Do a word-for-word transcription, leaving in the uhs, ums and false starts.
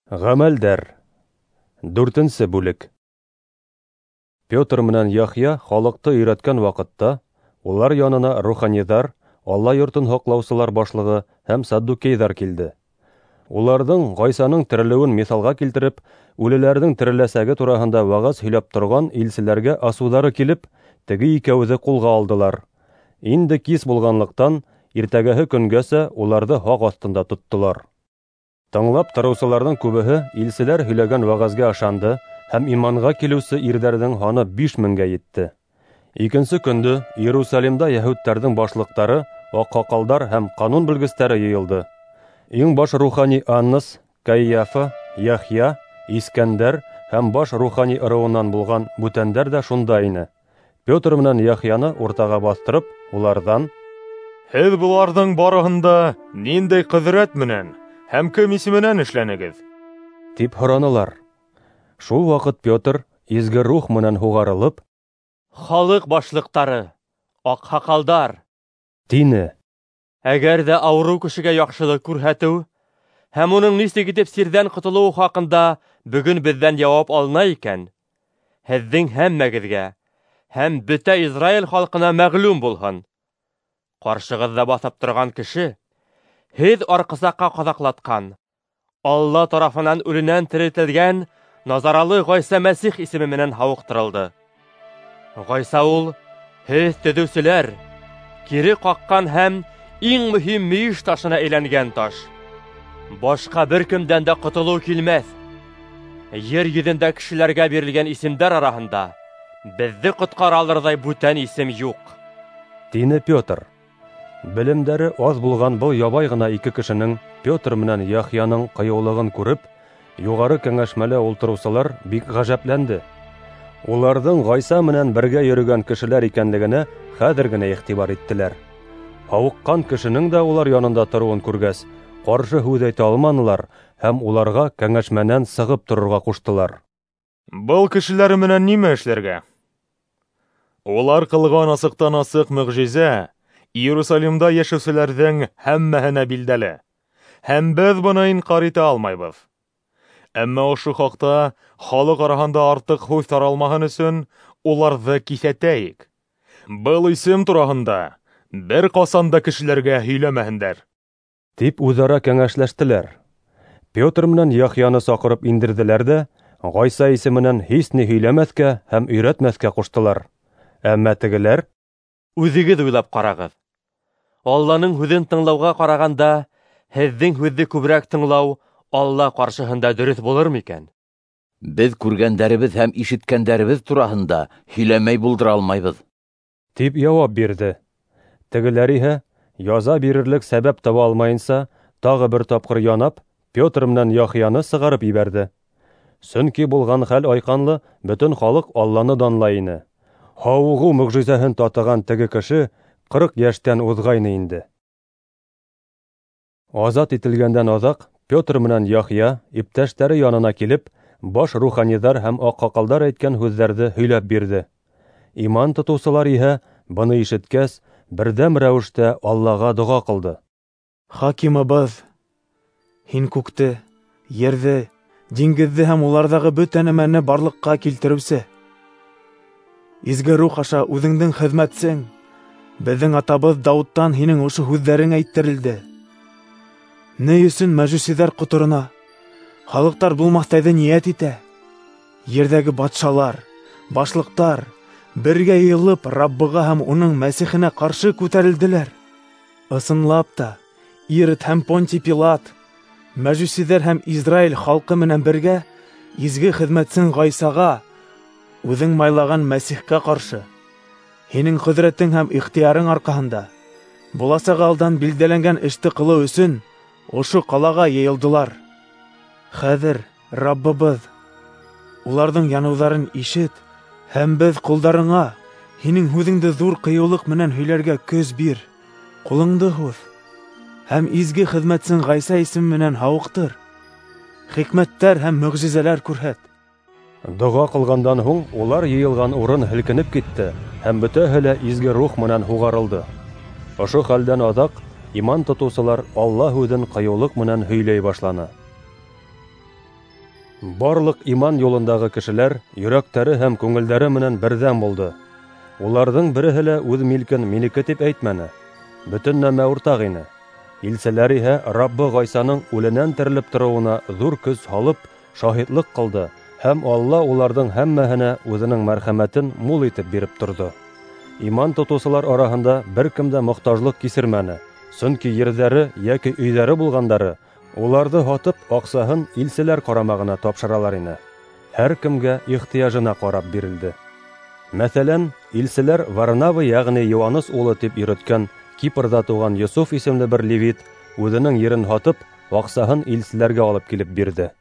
Гамәлдәр. Дүртенсе бүлек. Петр менән Яхья халыкты өйрәткән вакытта, улар янына руханидар, Алла йортын һаклаучылар башлыгы һәм саддукейдар килде. Уларның Гайсаның терелүен мисалга килтереп, үлеләрнең тереләсәге тураһында вагаз һөйләп торган илселәргә асудары килеп, теге икәүҙе ҡулға алдылар. Инде кис булганлыҡтан, иртәгәһе көнгәсә уларҙы һаҡ аҫтында тоттолар. Тыңлап тороусыларның күбеһе илселәр һөйләгән вағазга ышанды һәм иманға килеүсе ирҙәрҙең һаны биш меңгә етте. Икенсе көндө Иерусалимда йәһүдтәрҙең башлыҡтары, аҡһаҡалдар һәм ҡанун белгестәре йыйылды. Иң баш рухани Аннас, Кайяфа, Яхья, Искәндәр һәм баш рухани ырыуынан булған бүтәндәр дә шунда ине. Петр менән Яхьяны уртаға баҫтырып, уларҙан: «Һеҙ буларҙың барыһында ниндәй ҡөҙрәт менән һәм кем исеменән эшләнегеҙ?» тип һоранылар. Шул ваҡыт Петр, изге рух менән һуғарылып: «Халыҡ башлыҡтары, аҡһаҡалдар!» тине. Әгәр ҙә ауырыу кешегә яҡшылыҡ күрһәтеү һәм уның нисек итеп сирҙән ҡотолоуы хаҡында бөгөн беҙҙән яуап алына икән, һеҙҙең һәммәгеҙгә һәм бөтә Израиль халҡына мәғлүм булһын. Ҡаршығыҙҙа баҫып торған кеше һеҙ арҡысаҡҡа ҡаҙаҡлатҡан, Алла тарафынан үленән терелтелгән Назаралы Ғайса Мәсих исеме менән һауыҡтырылды. Ғайса ул һеҙ төҙөүселәр, кире ҡаҡҡан һәм иң мөһим мейеш ташына әйләнгән таш. Башҡа бер кемдән дә ҡотолоу килмәҫ. Ер йөҙөндә кешеләргә бирелгән исемдәр араһында беҙҙе ҡотҡара алырҙай бүтән исем юҡ. Тине Петр. Белемдәре аҙ булған был ябай ғына ике кешенең, Петр менән Яхьяның ҡыйыулығын күреп, юғары кәңәшмәлә ултырыусылар бик ғәжәпләнде. Уларҙың Ғайса менән бергә йөрөгән кешеләр икәнлегенә хәҙер генә иғтибар иттеләр. Һауыҡҡан кешенең дә улар янында тороуын күргәс, ҡаршы һүҙ әйтә алманылар һәм уларға кәңәшмәнән сығып торорға ҡуштылар. Был кешеләр менән нимә эшләргә? Улар ҡылған асыҡтан-асыҡ мөғжизә Иерусалимда йәшәүселәрҙең һәммәһенә билдәле, һәм беҙ быны инҡар итә алмайбыҙ. Әммә ошо хаҡта халыҡ араһында артыҡ һүҙ таралмаһын өсөн уларҙы киҫәтәйек. Был исем тураһында бер ҡасан да кешеләргә һөйләмәһендәр. Тип үҙара кәңәшләштеләр. Петр менән Яхьяны саҡырып индерҙеләр дә, Ғайса исеменән һис ни һөйләмәҫкә һәм өйрәтмәҫкә ҡуштылар. Әммә тегеләр: «Үҙегеҙ уйлап ҡарағыҙ. Алланың һүҙен тыңлауға ҡарағанда, һеҙҙең һүҙҙе күберәк тыңлау Алла ҡаршыһында дөрөҫ булыр микән?» «Беҙ күргәндәребеҙ һәм ишеткәндәребеҙ тураһында һөйләмәй булдыра алмайбыҙ», тип яуап бирҙе. Тегеләр иһә, яза бирерлек сәбәп таба алмайынса, тағы бер тапҡыр янап, Петр менән Яхьяны сығарып ебәрҙе. Сөнки булған хәл айҡанлы, бөтөн халыҡ Алланы данлай ине. Һауығыу мөғжизәһен татыған теге кеше ҡырҡ йәштән уҙғайны инде. Азат ителгәндән аҙаҡ Петр менән Яхья иптәштәре янына килеп, баш руханидар һәм аҡһаҡалдар әйткән һүҙҙәрҙе һөйләп бирҙе. Иман тотоусылар иһә, быны ишеткәс, берҙәм рәүештә Аллаға доға ҡылды. «Хакимыбыҙ, һин күкте, ерҙе, диңгеҙҙе һәм уларҙағы бөтә нәмәне барлыҡҡа килтереүсе. Изге рух аша үҙеңдең хеҙмәтсең, беҙҙең атабыҙ Дауыттан һинең ошо һүҙҙәрең әйттерелде. Ни өсөн мәжүсиҙәр ҡоторона, халыҡтар булмаҫтайҙы ниәт итә. Ерҙәге батшалар, башлыҡтар бергә йыйылып Раббыға һәм уның Мәсихенә ҡаршы күтәрелделәр. Ысынлап та, Ирод һәм Понтий Пилат, мәжүсиҙәр һәм Израиль халҡы менән бергә изге хеҙмәтсең Ғайсаға, үҙең майлаған Мәсихкә ҡаршы, һинең ҡөҙрәтең һәм ихтыярың арҡаһында, буласаҡ алдан билдәләнгән эште ҡылыу өсөн ошо ҡалаға йыйылдылар. Хәҙер, Раббыбыҙ, уларҙың яныуҙарын ишет, һәм беҙ ҡулдарыңа һинең һүҙеңде ҙур ҡыйыулыҡ менән һөйләргә көс бир. Ҡулыңды һуҙ, һәм изге хеҙмәтсең Ғайса исеме менән һауыҡтыр. Хикмәттәр һәм мөғжизәләр күрһәт». Доға ҡылғандан һуң улар йыйылған урын һелкенеп китте һәм бөтәһе лә изге рух менән һуғарылды. Ошо хәлдән аҙаҡ иман тотоусылар Алла һүҙен ҡыйыулыҡ менән һөйләй башланы. Барлык иман юлындагы кешеләр йөрәктәре һәм күңелдәре менән бердәм булды. Уларның береһе лә үҙ милкен минеке дип әйтмәне. Бөтөн нәмә уртак ине. Илселәр иһә Раббы Гайсаның үленән терелеп торуына зур көс һалып, шаһитлык кылды һәм Алла уларның һәммәһенә үзенең мәрхәмәтен мул итеп биреп торды. Иман тотусылар араһында беркем дә мохтажлык кисермәне, сөнки ерҙәре яки өйҙәре булгандары уларҙы һатып аҡсаһын илселәр ҡарамағына тапшыралар ине. Һәр кемгә ихтыяжына ҡарап бирелде. Мәҫәлән, илселәр Варнава, ягъни Йоанныс улы тип йөрөткән Кипрда туған Йосуф исемле бер левит үҙенең ерен һатып, аҡсаһын илселәргә алып килеп бирҙе.